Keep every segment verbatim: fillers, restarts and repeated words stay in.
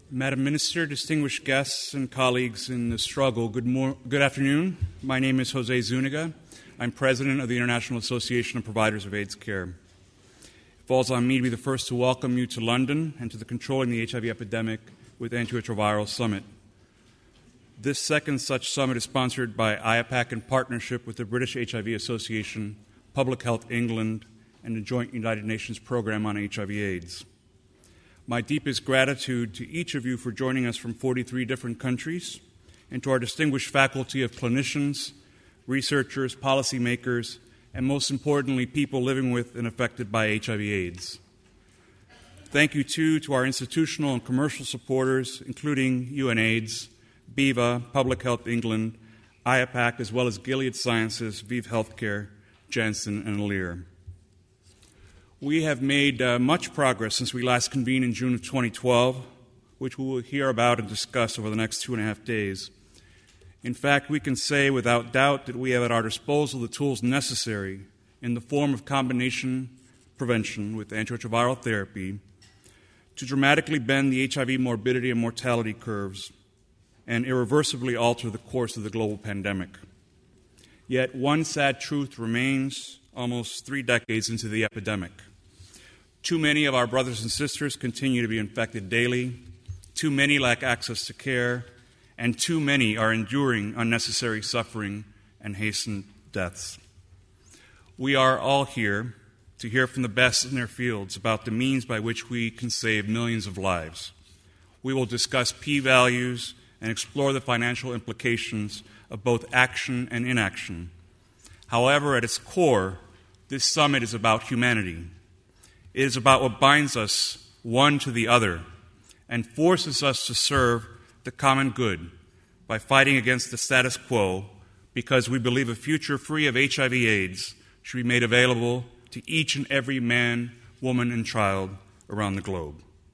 Madam Minister, distinguished guests and colleagues in the struggle, good, mor- good afternoon. My name is Jose Zuniga. I'm president of the International Association of Providers of AIDS Care. It falls on me to be the first to welcome you to London and to the Controlling the H I V Epidemic with Antiretroviral Summit. This second such summit is sponsored by I A P A C in partnership with the British H I V Association, Public Health England, and the Joint United Nations Program on H I V AIDS. My deepest gratitude to each of you for joining us from forty-three different countries, and to our distinguished faculty of clinicians, researchers, policymakers, and most importantly, people living with and affected by H I V AIDS. Thank you, too, to our institutional and commercial supporters, including UNAIDS, BIVA, Public Health England, I A P A C, as well as Gilead Sciences, ViiV Healthcare, Janssen, and Alere. We have made uh, much progress since we last convened in June of twenty twelve, which we will hear about and discuss over the next two and a half days. In fact, we can say without doubt that we have at our disposal the tools necessary in the form of combination prevention with antiretroviral therapy to dramatically bend the H I V morbidity and mortality curves and irreversibly alter the course of the global pandemic. Yet one sad truth remains almost three decades into the epidemic. Too many of our brothers and sisters continue to be infected daily, too many lack access to care, and too many are enduring unnecessary suffering and hastened deaths. We are all here to hear from the best in their fields about the means by which we can save millions of lives. We will discuss p-values and explore the financial implications of both action and inaction. However, at its core, this summit is about humanity. It is about what binds us one to the other and forces us to serve the common good by fighting against the status quo, because we believe a future free of H I V AIDS should be made available to each and every man, woman, and child around the globe.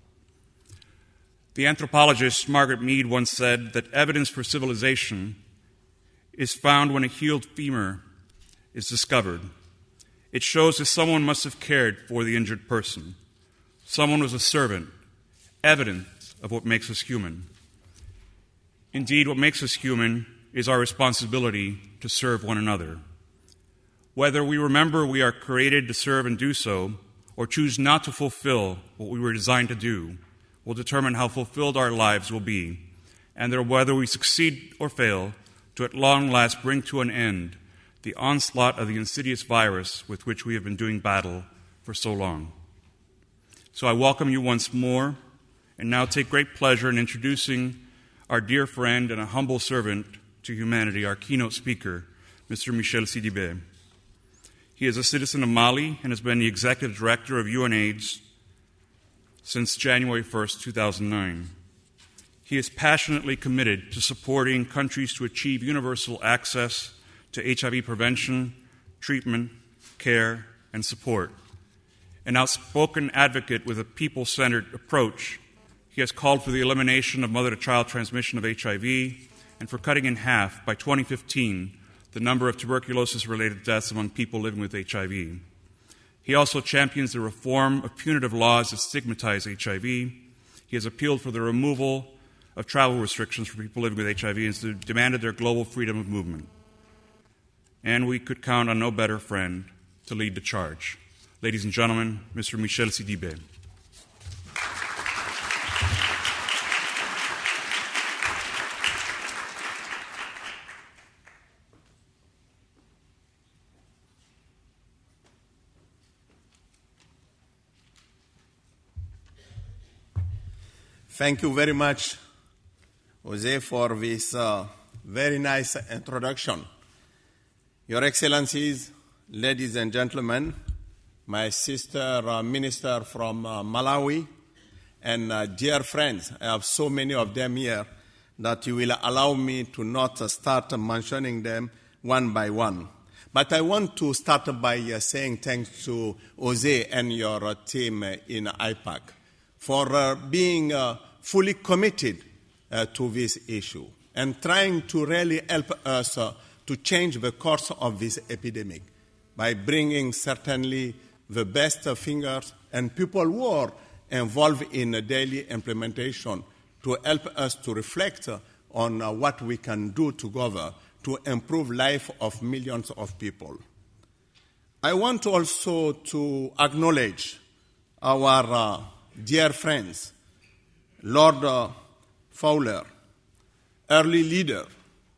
The anthropologist Margaret Mead once said that evidence for civilization is found when a healed femur is discovered. It shows that someone must have cared for the injured person. Someone was a servant, evidence of what makes us human. Indeed, what makes us human is our responsibility to serve one another. Whether we remember we are created to serve and do so, or choose not to fulfill what we were designed to do, will determine how fulfilled our lives will be, and whether we succeed or fail to at long last bring to an end the onslaught of the insidious virus with which we have been doing battle for so long. So I welcome you once more, and now take great pleasure in introducing our dear friend and a humble servant to humanity, our keynote speaker, Mister Michel Sidibé. He is a citizen of Mali and has been the executive director of UNAIDS since January first, two thousand nine. He is passionately committed to supporting countries to achieve universal access to H I V prevention, treatment, care, and support. An outspoken advocate with a people-centered approach, he has called for the elimination of mother-to-child transmission of H I V and for cutting in half by twenty fifteen the number of tuberculosis-related deaths among people living with H I V. He also champions the reform of punitive laws that stigmatize H I V. He has appealed for the removal of travel restrictions for people living with H I V and demanded their global freedom of movement. And we could count on no better friend to lead the charge. Ladies and gentlemen, Mister Michel Sidibé. Thank you very much, Jose, for this uh, very nice introduction. Your Excellencies, ladies and gentlemen, my sister uh, minister from uh, Malawi, and uh, dear friends, I have so many of them here that you will allow me to not uh, start mentioning them one by one. But I want to start by uh, saying thanks to Jose and your uh, team uh, in I P A C for uh, being uh, fully committed uh, to this issue and trying to really help us uh, to change the course of this epidemic by bringing certainly the best fingers and people who are involved in the daily implementation to help us to reflect on uh, what we can do together to improve life of millions of people. I want also to acknowledge our uh, dear friends, Lord uh, Fowler, early leader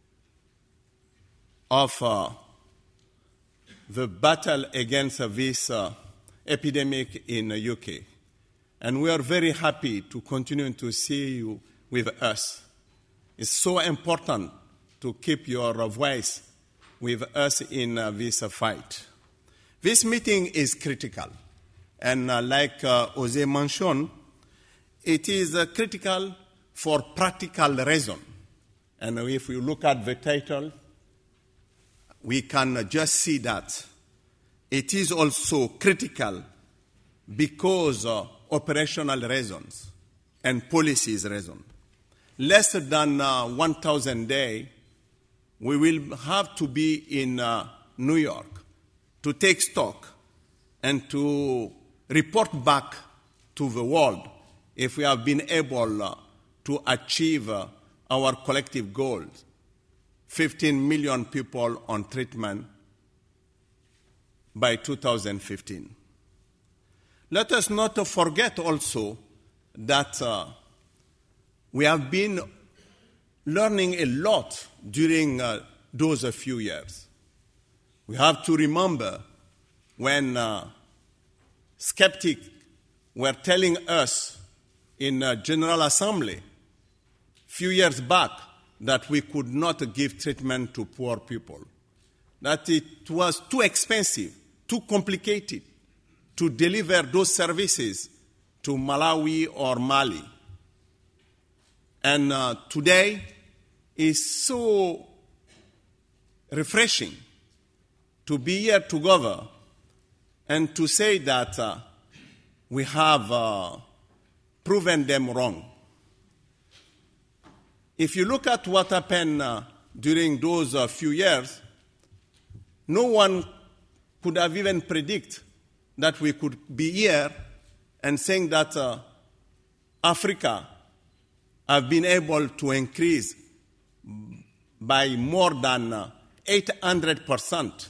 of uh, the battle against uh, this uh, epidemic in the U K. And we are very happy to continue to see you with us. It's so important to keep your voice with us in uh, this uh, fight. This meeting is critical. And uh, like uh, Jose mentioned, it is uh, critical for practical reason. And if we look at the title, we can uh, just see that. It is also critical because of operational reasons and policies reasons. Less than uh, one thousand days, we will have to be in uh, New York to take stock and to report back to the world if we have been able uh, to achieve uh, our collective goals. fifteen million people on treatment by two thousand fifteen. Let us not forget also that uh, we have been learning a lot during uh, those uh, few years. We have to remember when uh, skeptics were telling us in a General Assembly a few years back that we could not give treatment to poor people, that it was too expensive, too complicated to deliver those services to Malawi or Mali. And uh, today is so refreshing to be here together and to say that uh, we have uh, proven them wrong. If you look at what happened uh, during those uh, few years, no one could have even predicted that we could be here and saying that uh, Africa have been able to increase by more than uh, eight hundred percent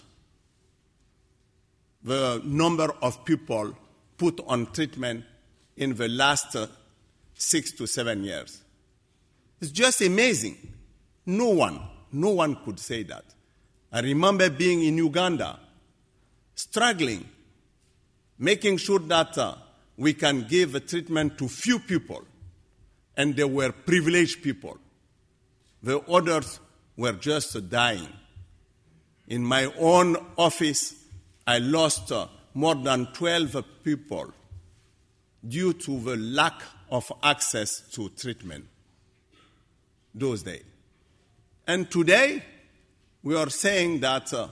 the number of people put on treatment in the last uh, six to seven years. It's just amazing. No one, no one could say that. I remember being in Uganda, struggling, making sure that uh, we can give a treatment to few people, and they were privileged people. The others were just dying. In my own office, I lost uh, more than twelve people due to the lack of access to treatment those days. And today, we are saying that uh,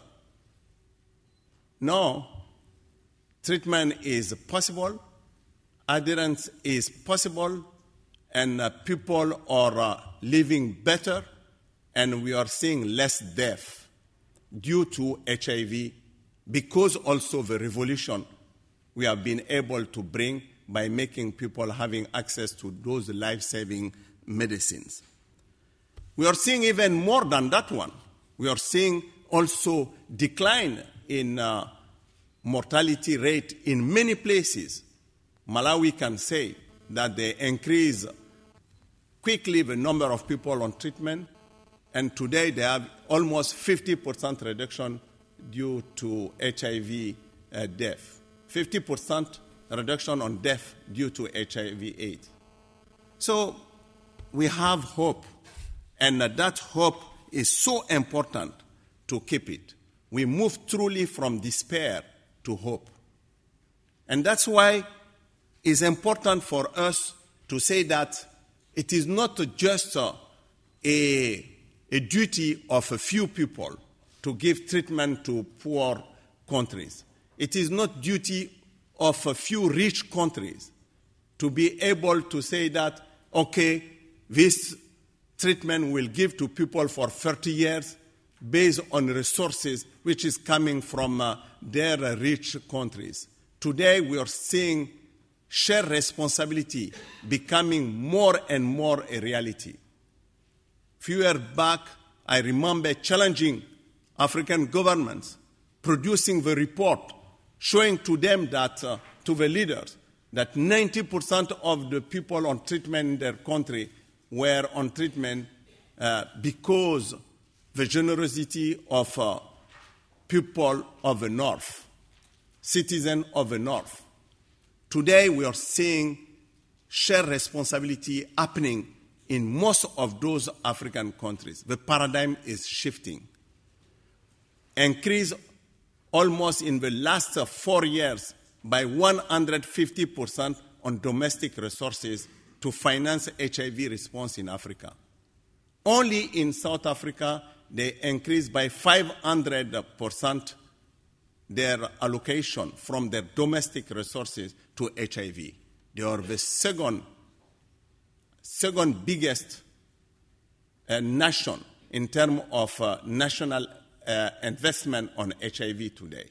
no, treatment is possible, adherence is possible, and uh, people are uh, living better, and we are seeing less death due to H I V, because also the revolution we have been able to bring by making people having access to those life-saving medicines. We are seeing even more than that one. We are seeing also decline in uh, mortality rate in many places. Malawi can say that they increase quickly the number of people on treatment, and today they have almost fifty percent reduction due to H I V uh, death. fifty percent reduction on death due to H I V AIDS. So we have hope, and uh, that hope is so important to keep it. We move truly from despair to hope. And that's why it's important for us to say that it is not just uh, a, a duty of a few people to give treatment to poor countries. It is not duty of a few rich countries to be able to say that, okay, this treatment will give to people for thirty years based on resources which is coming from uh, their uh, rich countries. Today we are seeing shared responsibility becoming more and more a reality. Few years back, I remember challenging African governments, producing the report, showing to them that, uh, to the leaders, that ninety percent of the people on treatment in their country were on treatment uh, because the generosity of uh, people of the North, citizens of the North. Today we are seeing shared responsibility happening in most of those African countries. The paradigm is shifting. Increase almost in the last four years by one hundred fifty percent on domestic resources to finance H I V response in Africa. Only in South Africa, they increased by five hundred percent their allocation from their domestic resources to H I V. They are the second, second biggest uh, nation in terms of uh, national uh, investment on H I V today.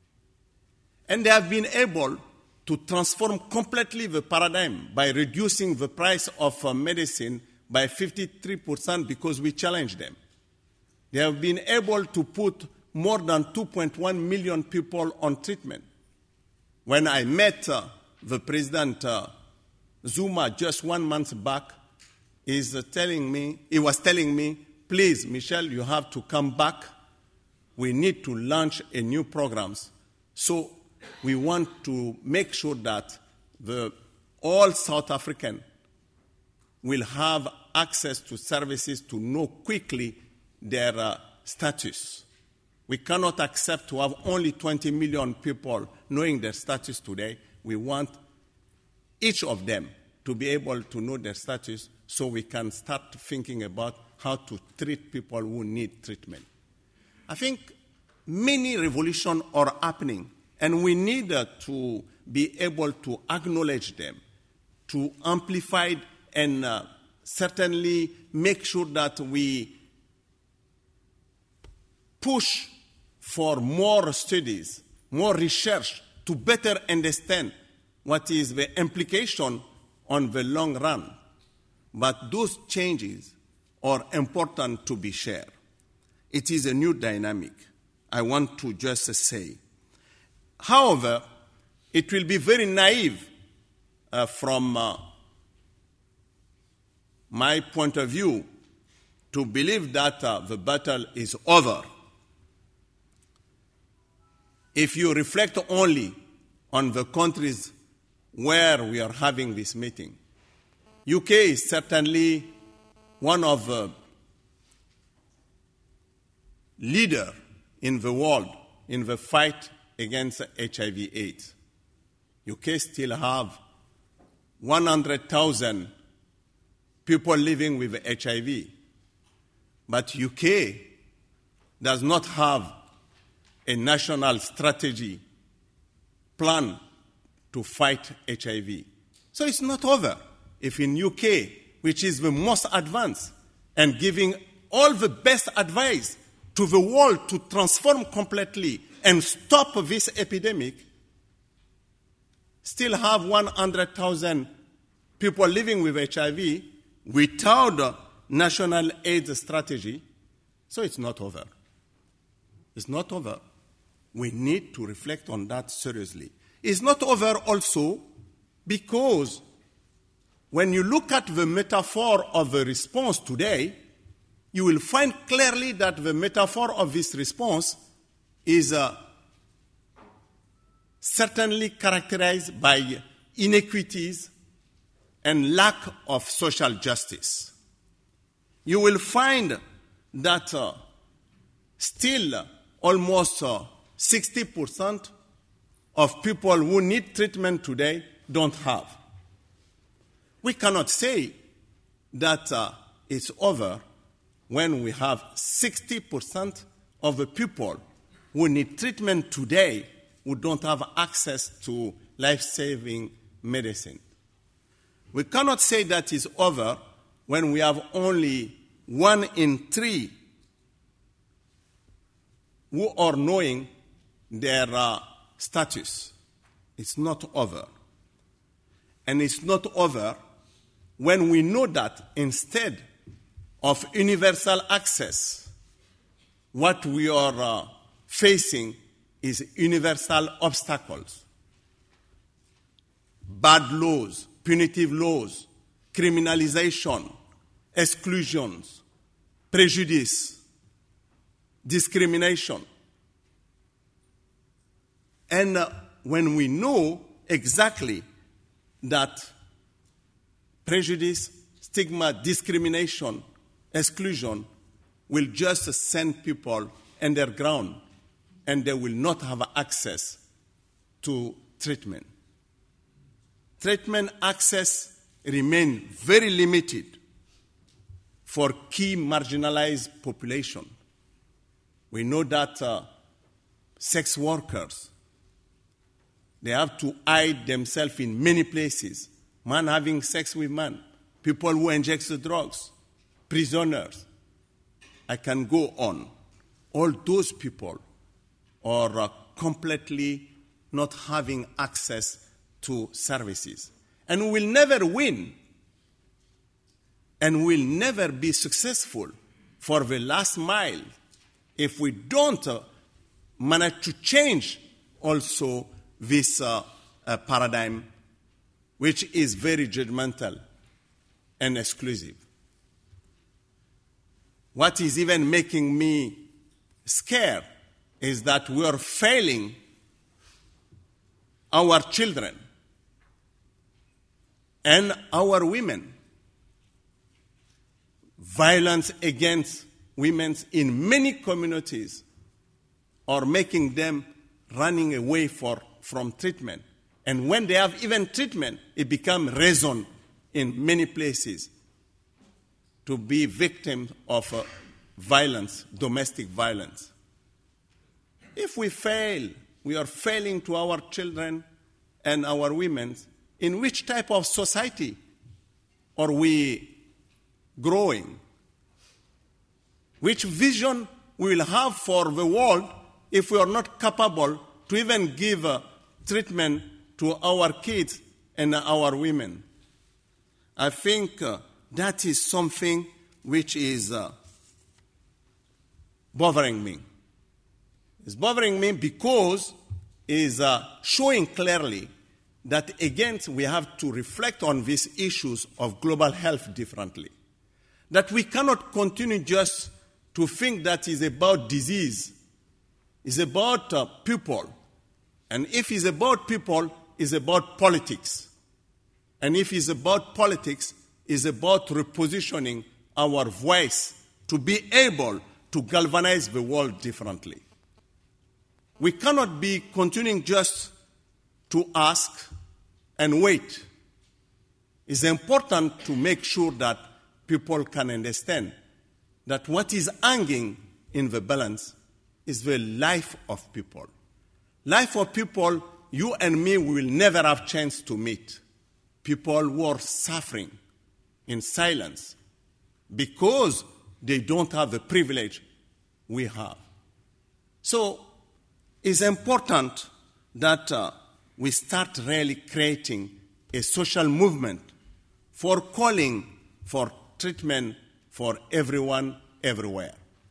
And they have been able to transform completely the paradigm by reducing the price of uh, medicine by fifty-three percent because we challenged them. They have been able to put more than two point one million people on treatment. When I met uh, the President uh, Zuma just one month back, he's, uh, telling me, he was telling me, please, Michel, you have to come back. We need to launch a new programs. So we want to make sure that the, all South African will have access to services to know quickly their uh, status. We cannot accept to have only twenty million people knowing their status today. We want each of them to be able to know their status so we can start thinking about how to treat people who need treatment. I think many revolutions are happening, and we need uh, to be able to acknowledge them, to amplify and uh, certainly make sure that we push for more studies, more research to better understand what is the implication on the long run. But those changes are important to be shared. It is a new dynamic, I want to just say. However, it will be very naive uh, from uh, my point of view to believe that uh, the battle is over. If you reflect only on the countries where we are having this meeting, U K is certainly one of the leaders in the world in the fight against H I V AIDS. U K still have one hundred thousand people living with H I V, but U K does not have a national strategy plan to fight H I V. So it's not over. If in U K, which is the most advanced and giving all the best advice to the world to transform completely and stop this epidemic, still have one hundred thousand people living with H I V without a national AIDS strategy, so it's not over. It's not over. We need to reflect on that seriously. It's not over also because when you look at the metaphor of the response today, you will find clearly that the metaphor of this response is uh, certainly characterized by inequities and lack of social justice. You will find that uh, still almost uh, sixty percent of people who need treatment today don't have. We cannot say that uh, it's over when we have sixty percent of the people who need treatment today who don't have access to life-saving medicine. We cannot say that it's over when we have only one in three who are knowing their uh, status. It's not over. and it's not over when we know that instead of universal access, what we are uh, facing is universal obstacles. Bad laws, punitive laws, criminalization, exclusions, prejudice, discrimination. And uh, when we know exactly that prejudice, stigma, discrimination, exclusion will just send people underground and they will not have access to treatment. Treatment access remains very limited for key marginalized population. We know that uh, sex workers, they have to hide themselves in many places. Man having sex with man, people who inject the drugs, prisoners. I can go on. All those people are uh, completely not having access to services. And we will never win and will never be successful for the last mile if we don't uh, manage to change also this uh, uh, paradigm, which is very judgmental and exclusive. What is even making me scared is that we are failing our children and our women. Violence against women in many communities are making them running away for, from treatment. And when they have even treatment, it becomes reason in many places to be victims of uh, violence, domestic violence. If we fail, we are failing to our children and our women. In which type of society are we growing? Which vision we will have for the world if we are not capable to even give uh, treatment to our kids and our women? I think uh, that is something which is uh, bothering me. It's bothering me because it's uh, showing clearly that, again, we have to reflect on these issues of global health differently. That we cannot continue just to think that it's about disease. It's about uh, people. And if it's about people, it's about politics. And if it's about politics, it's about repositioning our voice to be able to galvanize the world differently. We cannot be continuing just to ask and wait. It's important to make sure that people can understand that what is hanging in the balance is the life of people. Life of people, you and me, we will never have chance to meet. People who are suffering in silence because they don't have the privilege we have. So it's important that uh, we start really creating a social movement for calling for treatment for everyone, everywhere.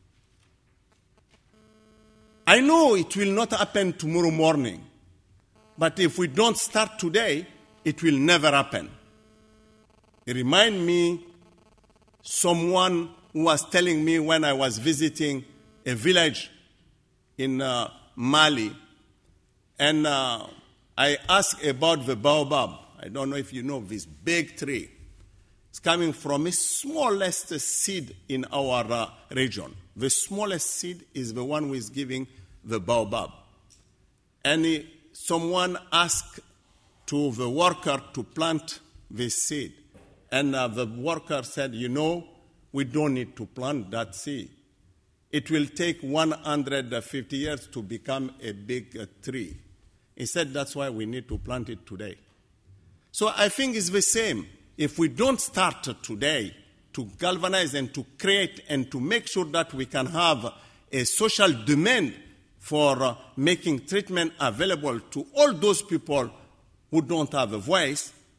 I know it will not happen tomorrow morning, but if we don't start today, it will never happen. It reminds me someone who was telling me when I was visiting a village in uh, Mali, and uh, I asked about the baobab. I don't know if you know this big tree. It's coming from the smallest seed in our uh, region. The smallest seed is the one who is giving the baobab. And he, someone asked to the worker to plant this seed. And uh, the worker said, you know, we don't need to plant that seed. It will take one hundred fifty years to become a big uh, tree. He said, that's why we need to plant it today. So I think it's the same. If we don't start today to galvanize and to create and to make sure that we can have a social demand for uh, making treatment available to all those people who don't have a voice,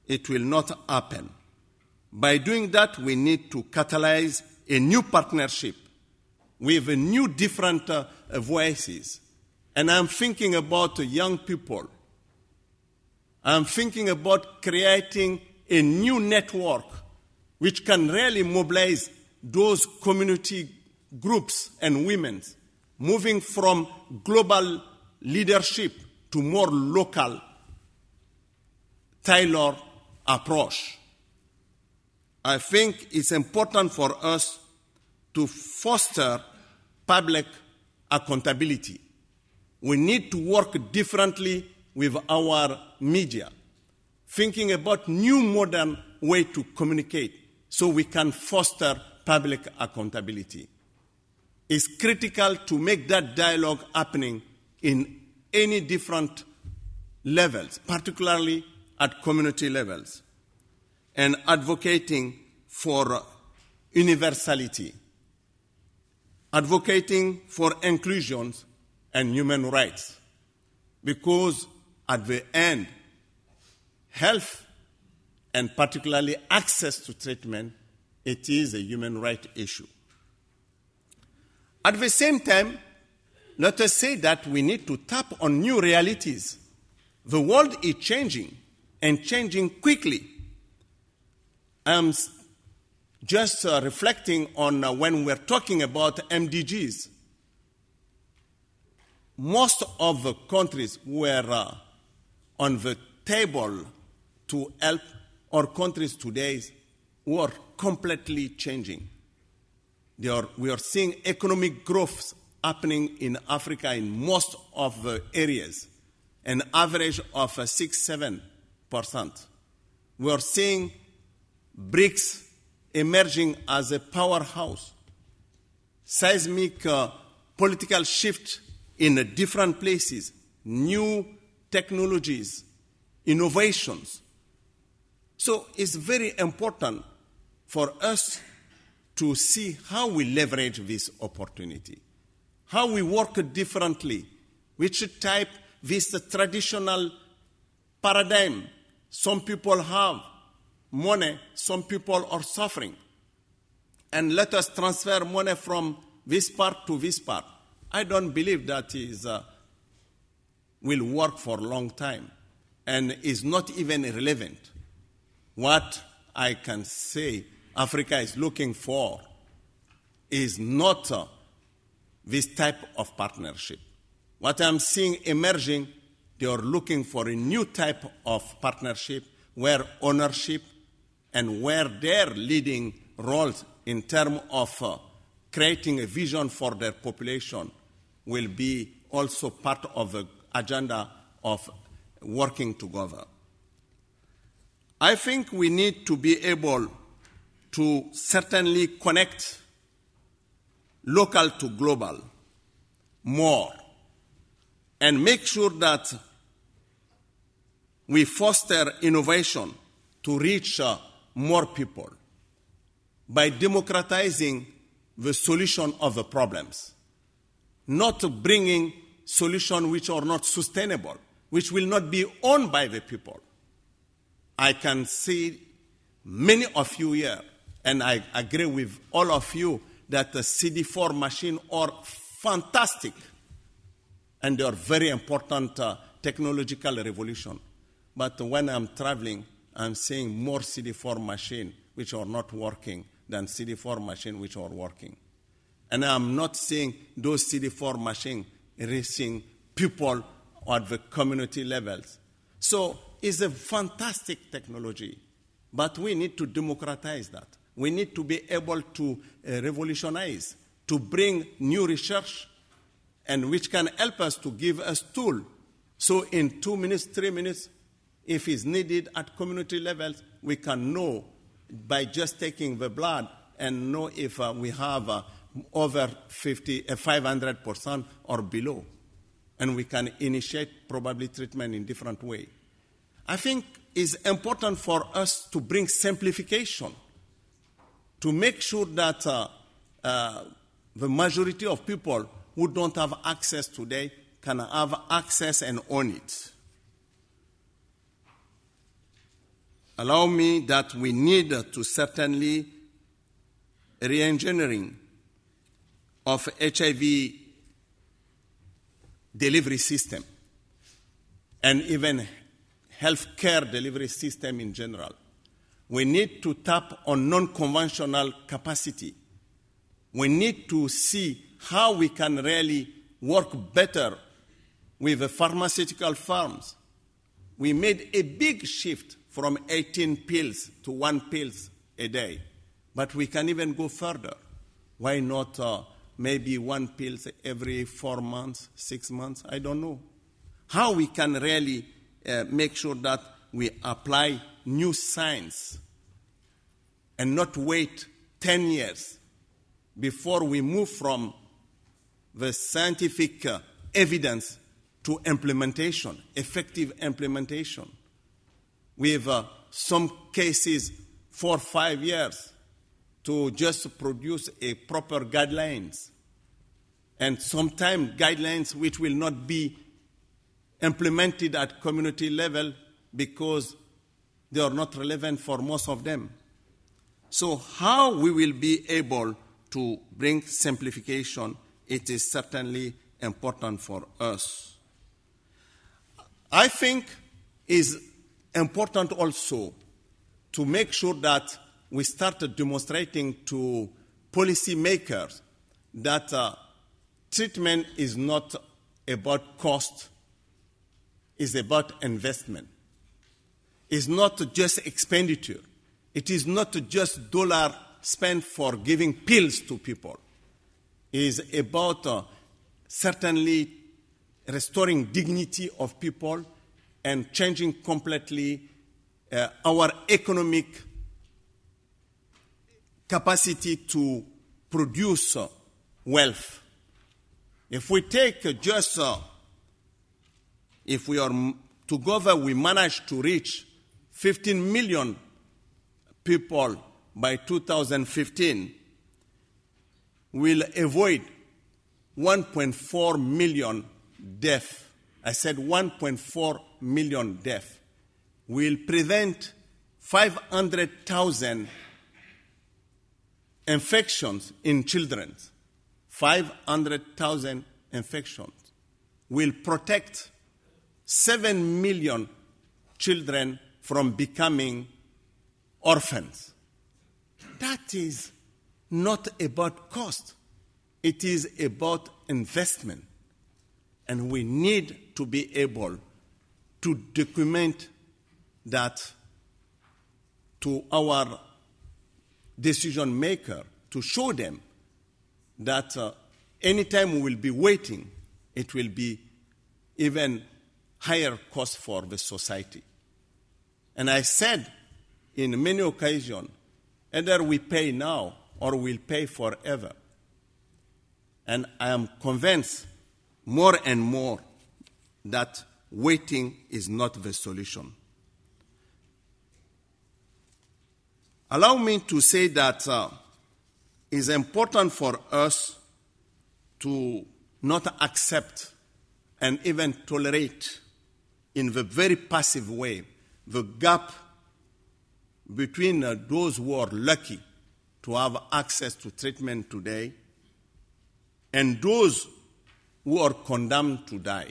it will not happen. By doing that, we need to catalyze a new partnership with a new different uh, voices. And I'm thinking about uh, young people. I'm thinking about creating a new network which can really mobilize those community groups and women, moving from global leadership to more local, tailored approach. I think it's important for us to foster public accountability. We need to work differently with our media, thinking about new modern ways to communicate so we can foster public accountability. It's critical to make that dialogue happening in any different levels, particularly at community levels, and advocating for universality, advocating for inclusion and human rights, because at the end, health and particularly access to treatment, it is a human rights issue. At the same time, let us say that we need to tap on new realities. The world is changing, and changing quickly. I'm just uh, reflecting on uh, when we're talking about M D Gs. Most of the countries were uh, on the table to help our countries today were completely changing. They are, we are seeing economic growth happening in Africa in most of the areas, an average of uh, six, seven percent. We are seeing BRICS emerging as a powerhouse, seismic uh, political shift in uh, different places, new technologies, innovations. So it's very important for us to see how we leverage this opportunity, how we work differently, which type this traditional paradigm. Some people have money, some people are suffering. And let us transfer money from this part to this part. I don't believe that is uh, will work for a long time and is not even relevant. What I can say Africa is looking for is not uh, this type of partnership. What I'm seeing emerging, they are looking for a new type of partnership where ownership and where their leading roles in terms of uh, creating a vision for their population will be also part of the agenda of working together. I think we need to be able to certainly connect local to global more and make sure that we foster innovation to reach uh, more people by democratizing the solution of the problems, not bringing solutions which are not sustainable, which will not be owned by the people. I can see many of you here, and I agree with all of you, that the C D four machines are fantastic, and they are very important uh, technological revolution. But when I'm traveling, I'm seeing more C D four machines which are not working than C D four machines which are working. And I'm not seeing those C D four machines reaching people at the community levels. So it's a fantastic technology, but we need to democratize that. We need to be able to uh, revolutionize, to bring new research, and which can help us to give us tools. So in two minutes, three minutes, if it's needed at community levels, we can know by just taking the blood and know if uh, we have uh, over fifty, uh, five hundred percent or below. And we can initiate probably treatment in different ways. I think it's important for us to bring simplification, to make sure that uh, uh, the majority of people who don't have access today can have access and own it. allow me that we need to certainly re-engineering of H I V delivery system and even healthcare delivery system in general. We need to tap on non-conventional capacity. We need to see how we can really work better with the pharmaceutical firms. We made a big shift from eighteen pills to one pill a day, but we can even go further. Why not uh, maybe one pill every four months, six months? I don't know. How we can really uh, make sure that we apply new science and not wait ten years before we move from the scientific uh, evidence to implementation, effective implementation. We have uh, some cases for five years to just produce a proper guidelines, and sometimes guidelines which will not be implemented at community level because they are not relevant for most of them. So how we will be able to bring simplification, it is certainly important for us. I think is important also to make sure that we start demonstrating to policymakers that uh, treatment is not about cost, it's about investment. It's not just expenditure. It is not just dollar spent for giving pills to people. It is about uh, certainly restoring dignity of people and changing completely uh, our economic capacity to produce uh, wealth. If we take uh, just, uh, if we are together, we manage to reach fifteen million people by two thousand fifteen, we'll avoid one point four million deaths. I said one point four million deaths. We'll prevent five hundred thousand infections in children. five hundred thousand infections. We'll protect seven million children from becoming orphans. That is not about cost. It is about investment. And we need to be able to document that to our decision maker, to show them that uh, anytime we will be waiting, it will be even higher cost for the society. And I said in many occasions, either we pay now or we'll pay forever. And I am convinced more and more that waiting is not the solution. Allow me to say that uh, it's important for us to not accept and even tolerate in the very passive way the gap between uh, those who are lucky to have access to treatment today and those who are condemned to die.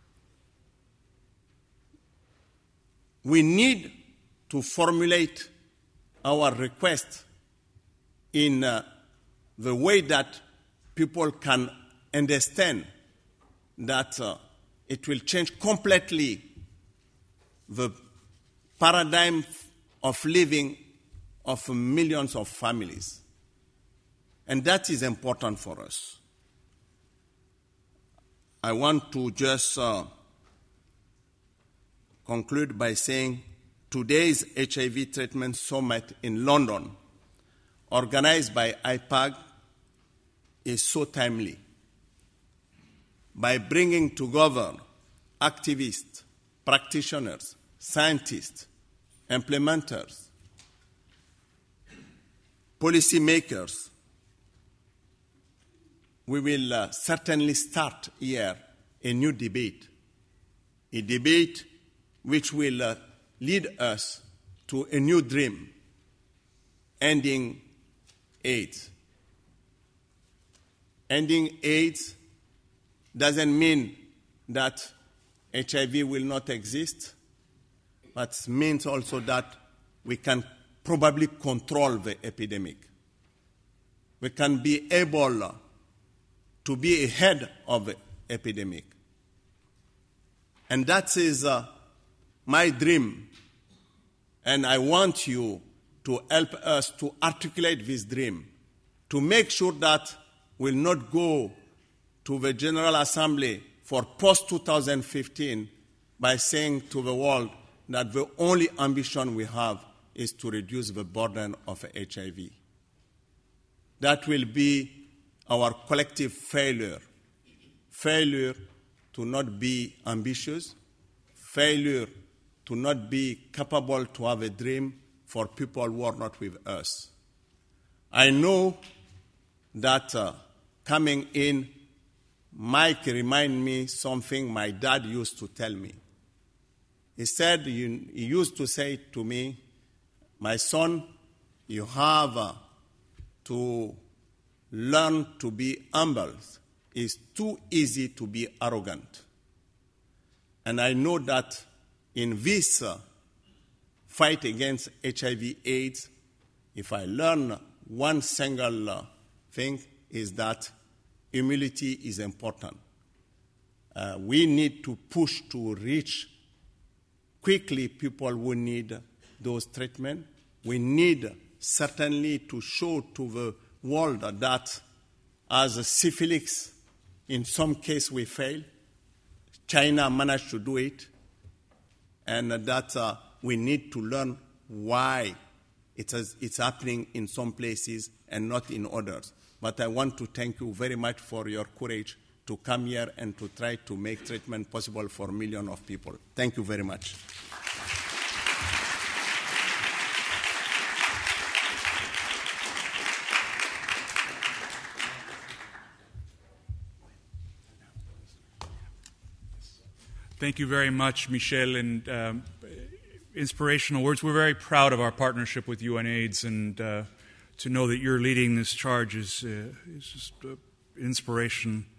We need to formulate our request in uh, the way that people can understand that uh, it will change completely the paradigm of living of millions of families. And that is important for us. I want to just uh, conclude by saying today's H I V treatment summit in London, organized by I P A G, is so timely. By bringing together activists, practitioners, scientists, implementers, policymakers, we will uh, certainly start here a new debate, a debate which will uh, lead us to a new dream, ending AIDS. Ending AIDS doesn't mean that H I V will not exist, but it means also that we can probably control the epidemic. We can be able to be ahead of the epidemic. And that is uh, my dream. And I want you to help us to articulate this dream, to make sure that we'll not go to the General Assembly for post twenty fifteen by saying to the world that the only ambition we have is to reduce the burden of H I V. That will be our collective failure. Failure to not be ambitious, failure to not be capable to have a dream for people who are not with us. I know that uh, coming in, Mike remind me something my dad used to tell me. He said, he used to say to me, my son, you have uh, to learn to be humble. It's too easy to be arrogant. And I know that in this uh, fight against H I V AIDS, if I learn one single uh, thing, is that humility is important. Uh, we need to push to reach quickly people who need those treatments. We need certainly to show to the world that as a syphilis, in some case we fail. China managed to do it, and that uh, we need to learn why it is, it's happening in some places and not in others. But I want to thank you very much for your courage to come here and to try to make treatment possible for millions of people. Thank you very much. Thank you very much, Michel, and um, inspirational words. We're very proud of our partnership with UNAIDS, and uh, to know that you're leading this charge is, uh, is just uh, inspiration